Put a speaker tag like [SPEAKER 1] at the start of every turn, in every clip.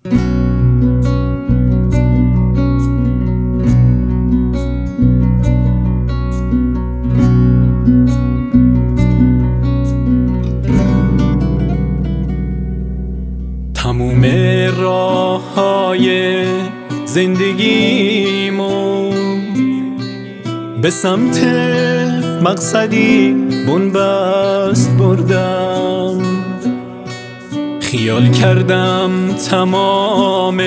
[SPEAKER 1] تموم راه‌های زندگیمو به سمت مقصدی بنبست بردم. خیال کردم تمام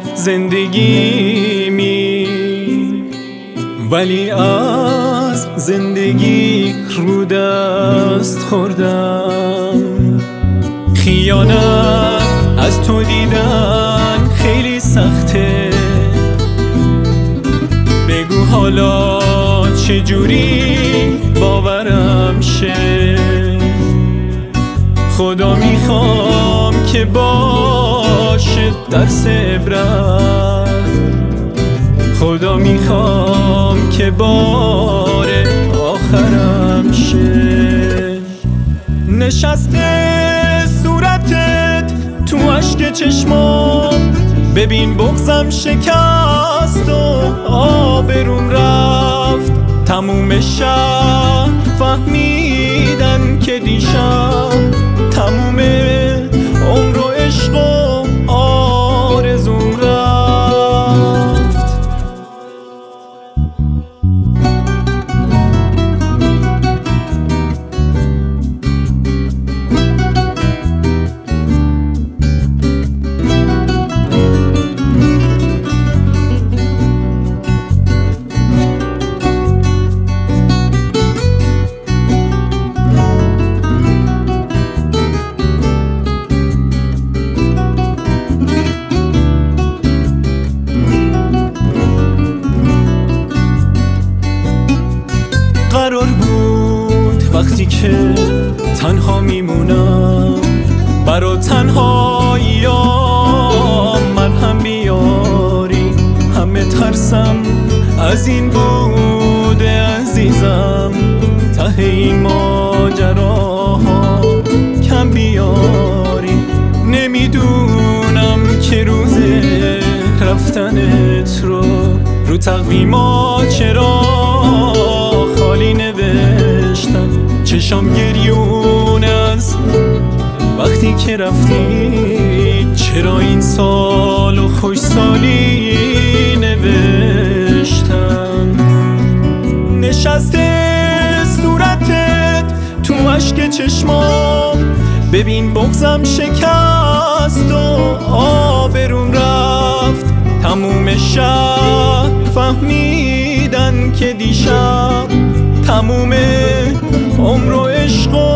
[SPEAKER 1] زندگیمی، ولی از زندگی رو دست خوردم. خیانت از تو دیدن خیلی سخته، بگو حالا چجوری باورم شه. خدا میخوام که باشه درس عبرت، خدا میخوام که بار آخرم شه. نشسته صورتت تو اشک چشمام، ببین بغضم شکست و آبروم رفت. تموم شهر فهمیدن که دیشب تموم عمر و عشق و آرزوم رفت. قرار بود وقتی که تنها میمونم، برا تنهاییام مرهم بیاری. همه ترسم از این بوده عزیزم، ته این ماجراها کم بیاری. نمیدونم که روز رفتنت رو تقویما چرا خالی نوشتم. چشام گریون از وقتی که رفتی، چرا این سال و خوش سالی نوشتم. نشسته صورتت تو اشک چشمام، ببین بغضم شکست و آبروم رفت. تموم شهر فهمیدن که دیشب تموم عمر و عشق